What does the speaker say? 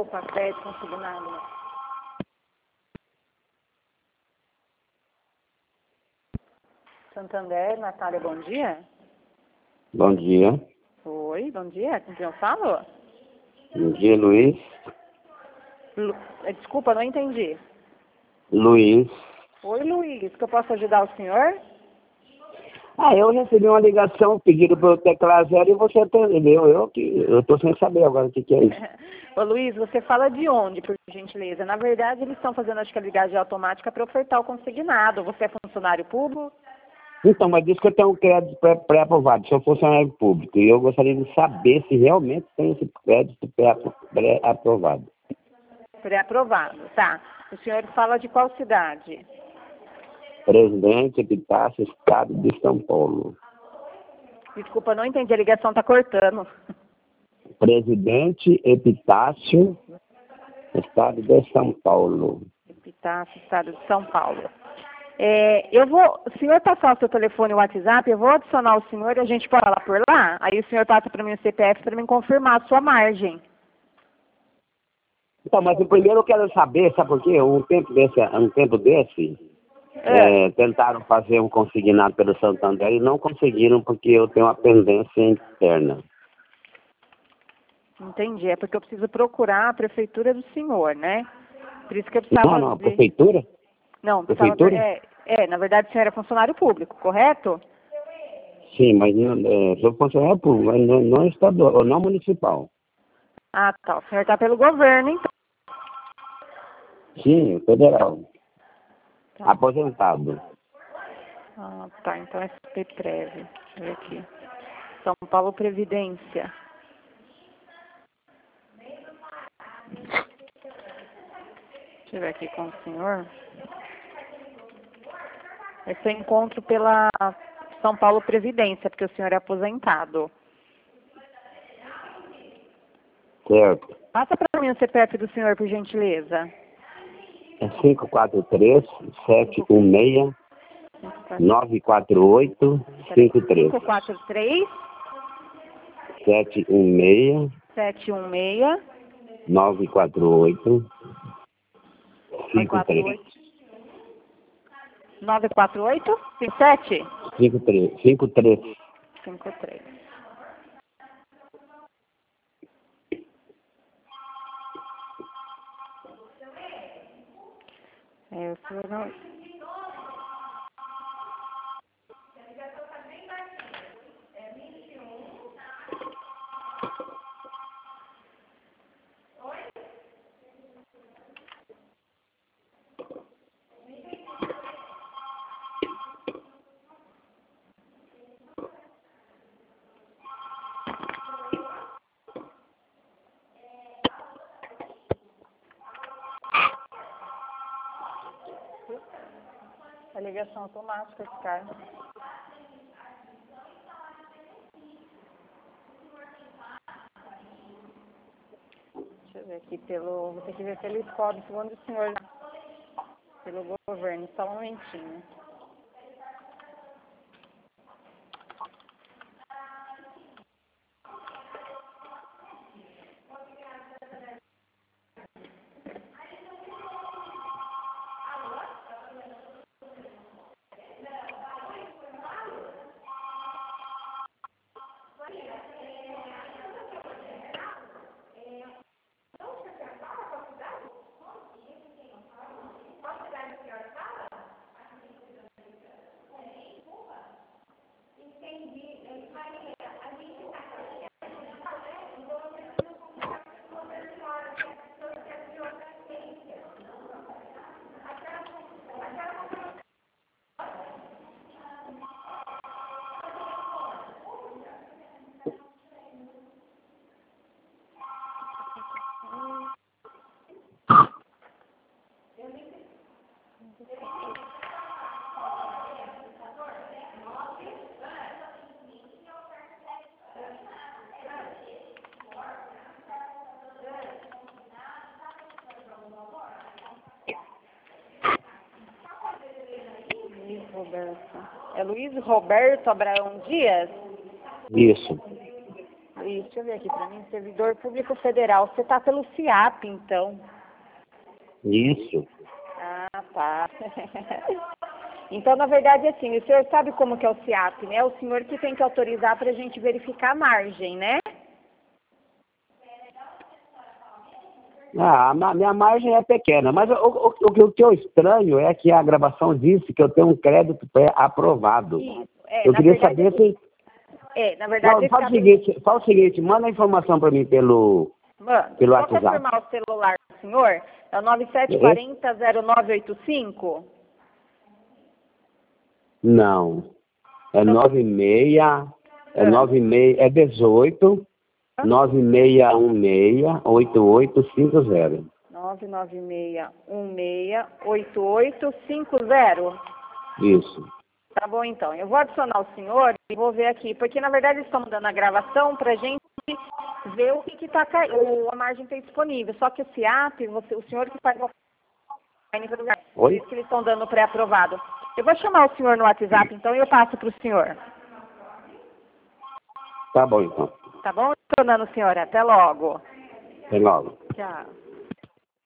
Opa, crédito consignado. Santander, Natália, bom dia. Bom dia. Oi, bom dia. Com quem eu falo? Bom dia, Luiz. Desculpa, não entendi. Luiz. Oi, Luiz, que eu posso ajudar o senhor? Eu recebi uma ligação, pediram para eu teclar zero e você atendeu. Eu estou sem saber agora o que é isso. Ô, Luiz, você fala de onde, por gentileza? Na verdade, eles estão fazendo, acho que a ligagem automática para ofertar o consignado. Você é funcionário público? Então, mas diz que eu tenho um crédito pré-aprovado, sou funcionário público, e eu gostaria de saber se realmente tem esse crédito pré-aprovado. Pré-aprovado, tá. O senhor fala de qual cidade? Presidente Epitácio, Estado de São Paulo. Desculpa, não entendi, a ligação está cortando. Presidente Epitácio, Estado de São Paulo. Epitácio, Estado de São Paulo. O senhor passar o seu telefone e o WhatsApp, eu vou adicionar o senhor e a gente pode falar por lá? Aí o senhor passa para mim o CPF para me confirmar a sua margem. Então, mas o primeiro eu quero saber, sabe por quê? Um tempo desse tentaram fazer um consignado pelo Santander e não conseguiram porque eu tenho uma pendência interna. Entendi, é porque eu preciso procurar a prefeitura do senhor, né? Por isso que eu precisava Não, a prefeitura? Não, prefeitura? Na verdade o senhor é funcionário público, correto? Sim, mas sou funcionário público, mas não estadual, não municipal. Ah, tá. O senhor está pelo governo, então. Sim, federal. Tá. Aposentado. Ah, tá. Então é SPPrev. Deixa eu ver aqui. São Paulo Previdência. Deixa eu ver aqui com o senhor. Esse eu encontro pela São Paulo Previdência, porque o senhor é aposentado. Certo. Passa para mim o CPF do senhor, por gentileza. É 543-716-948-53. 543 716 716 948 53. 948 57 53. 53. O senhor não... A ligação automática, esse cara. Deixa eu ver aqui vou ter que ver pelo código, segundo o senhor, pelo governo, só um momentinho. Roberto. É Luiz Roberto Abraão Dias? Isso. deixa eu ver aqui para mim, servidor público federal. Você está pelo CIAP, então. Isso. Ah, tá. Então, na verdade, assim, o senhor sabe como que é o CIAP, né? O senhor que tem que autorizar para a gente verificar a margem, né? Minha margem é pequena, mas o que eu estranho é que a gravação disse que eu tenho um crédito aprovado. Isso. Eu queria saber se... na verdade... Não, faz o seguinte, manda a informação para mim pelo Só WhatsApp. confirmar o celular do senhor, é o 9740-0985? Não, é 18 9616-8850. 996168850. Isso. Tá bom, então. Eu vou adicionar o senhor e vou ver aqui, porque na verdade eles estão dando a gravação para a gente ver o que está a margem está disponível. Só que esse app, o senhor que faz o lugar. Por isso que eles estão dando pré-aprovado. Eu vou chamar o senhor no WhatsApp, então, e eu passo para o senhor. Tá bom, então. Tá bom? Adicionando o senhor. Até logo. Até logo. Tchau.